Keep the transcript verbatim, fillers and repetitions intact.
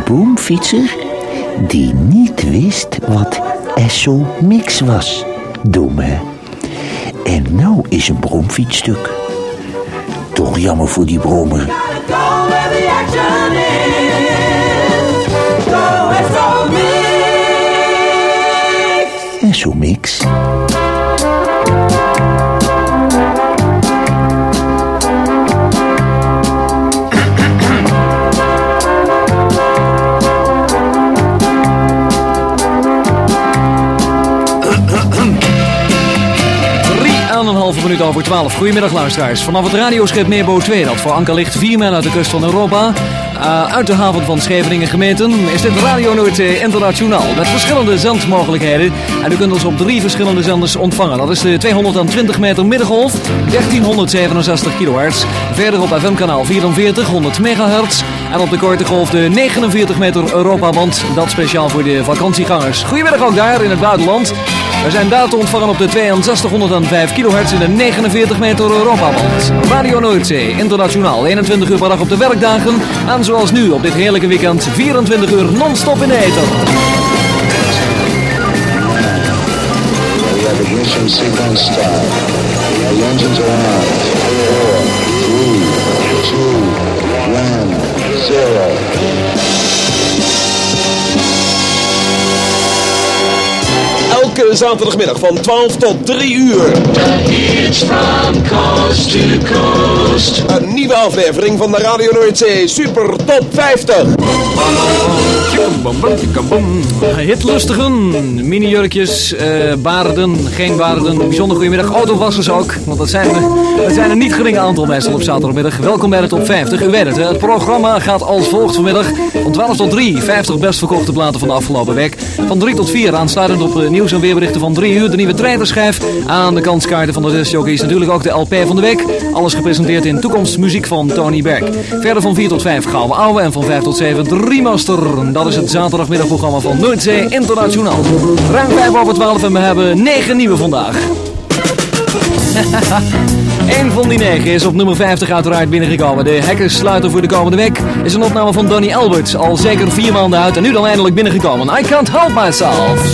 boomfietser die niet wist wat S O Mix was. Dom, hè? En nou is een bromfiets stuk. Toch jammer voor die brommer. S O Mix. Een halve minuut over twaalf. Goedemiddag luisteraars. Vanaf het radioschip Meerboot twee, dat voor anker ligt vier mijl uit de kust van Europa, uh, uit de haven van Scheveningen gemeten, is dit Radio Noordzee Internationaal. Met verschillende zendmogelijkheden. En u kunt ons op drie verschillende zenders ontvangen. Dat is de tweehonderdtwintig meter middengolf, dertienhonderdzevenenzestig kilohertz. Verder op F M-kanaal vierenveertig, honderd megahertz. En op de korte golf de negenenveertig meter Europaband. Dat speciaal voor de vakantiegangers. Goedemiddag ook daar in het buitenland. We zijn daar te ontvangen op de tweeënzestighonderdvijf kilohertz in de negenenveertig meter Europaband. Radio Noordzee Internationaal, eenentwintig uur per dag op de werkdagen. En zoals nu op dit heerlijke weekend, vierentwintig uur non-stop in de ether. We have ignition sequence start. The engines are on. four, three, two, one, zero. Elke zaterdagmiddag van twaalf tot drie uur. From coast to coast. Een nieuwe aflevering van de Radio Noordzee Super Top vijftig. Hitlustigen, minijurkjes, uh, baarden, geen baarden, bijzonder goedemiddag, autowassers ook. Want dat zijn, er, dat zijn een niet gering aantal mensen op zaterdagmiddag. Welkom bij de Top vijftig, u weet het hè. Het programma gaat als volgt vanmiddag. Van twaalf tot drie, vijftig best verkochte platen van de afgelopen week. Van drie tot vier, aansluitend op uh, nieuws en weerberichten van drie uur. De nieuwe trailerschijf aan de kanskaarten van de discjockeys. Natuurlijk ook de L P van de week. Alles gepresenteerd in toekomstmuziek van Tony Berg. Verder van vier tot vijf Gouden Ouwe en van vijf tot zeven het Remaster. Dat is het zaterdagmiddagprogramma van Noordzee Internationaal. Ruim vijf over twaalf en we hebben negen nieuwe vandaag. Eén van die negen is op nummer vijftig uiteraard binnengekomen. De hekkersluiter voor de komende week is een opname van Donny Alberts. Al zeker vier maanden uit en nu dan eindelijk binnengekomen. I Can't Help Myself.